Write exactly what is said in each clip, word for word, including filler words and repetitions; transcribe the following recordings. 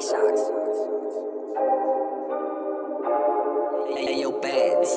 shots. Hey, yo, bands.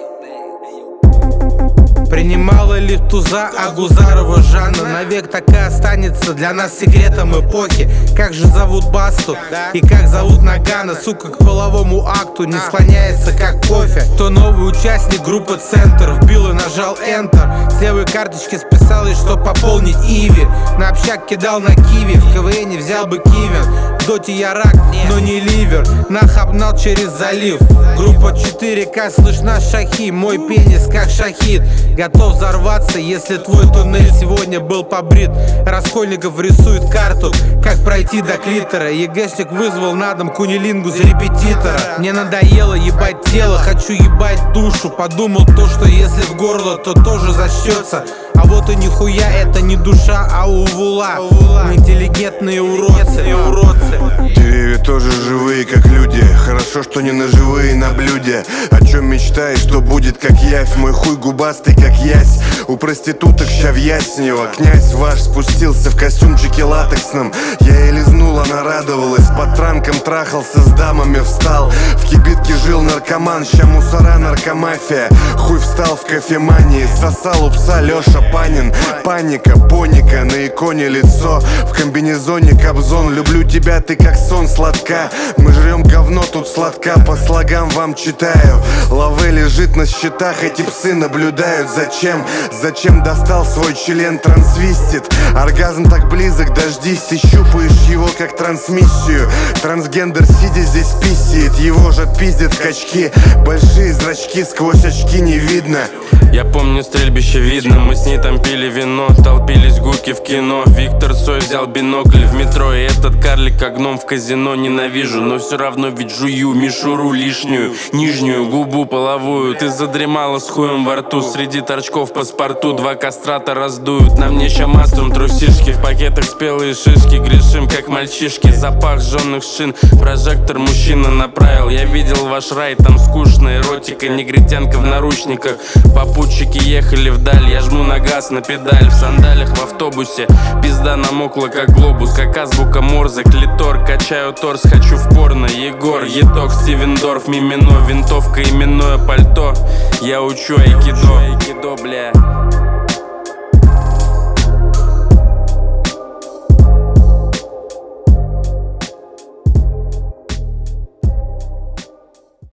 Принимала ли туза Агузарова Жанна? Навек так и останется для нас секретом эпохи. Как же зовут Басту и как зовут Нагана? Сука, к половому акту не склоняется, как кофе. То новый участник группы Центр вбил и нажал Enter. С левой карточки списалось, что пополнить Иви. На общак кидал на киви, в КВН взял бы Кивин. В доте я рак, но не ливер. Нахабнал через залив. Группа четыре ка, слышна шахи. Мой пенис как шахид, готов взорваться, если твой туннель сегодня был побрит. Раскольников рисует карту, как пройти до клитора. ЕГЭшник вызвал на дом кунилингу за репетитора. Мне надоело ебать тело, хочу ебать душу. Подумал то, что если в горло, то тоже зачтется. А вот и нихуя, это не душа, а увула. Мы интеллигентные уродцы, уродцы. Деревья тоже живые, как люди. Хорошо, что не наживые на блюде. О чем мечтаешь, что будет как явь. Мой хуй губастый, как ясь. У проституток ща в яснево. Князь ваш спустился в костюмчике латексном. Я и лизнул, она радовалась. Под транком трахался с дамами, встал. В кибитке жил наркоман, ща мусора наркомафия. Хуй встал в кофемании, сосал у пса Леша Панин. Паника, поника, на иконе лицо. В комбинезоне Кобзон. Люблю тебя, ты как сон сладка. Мы жрем говно, тут сладка. По слогам вам читаю. Лаве лежит на счетах, эти псы наблюдают. Зачем? Зачем достал свой член трансвистит? Оргазм так близок, дождись. Ты щупаешь его как трансмиссию. Трансгендер сидя здесь писает. Его же отпиздят в качки. Большие зрачки, сквозь очки не видно. Я помню стрельбище видно. Мы с ней там пили вино, толпились гуки в кино. Виктор Цой взял бинокль в метро. И этот карлик как гном в казино. Ненавижу, но все равно ведь жую мишуру лишнюю, нижнюю губу половую. Ты задремала с хуем во рту. Среди торчков по спорту два кастрата раздуют. На мне щамаструм трусишки. В пакетах спелые шишки. Грешим как мальчишки. Запах жженных шин. Прожектор мужчина направил. Я видел ваш рай, там скучная эротика. Негритянка в наручниках. Попутчики ехали вдаль. Я жму на газ, на педаль. В сандалях в автобусе. Пизда намокла как глобус. Как азбука Морзе, клитор. Качаю торс, хочу в порно. Егор, Еток, Стивендорф, Мимино. Винтовка, именное пальто. Я учу айкидо, айкидо, бля.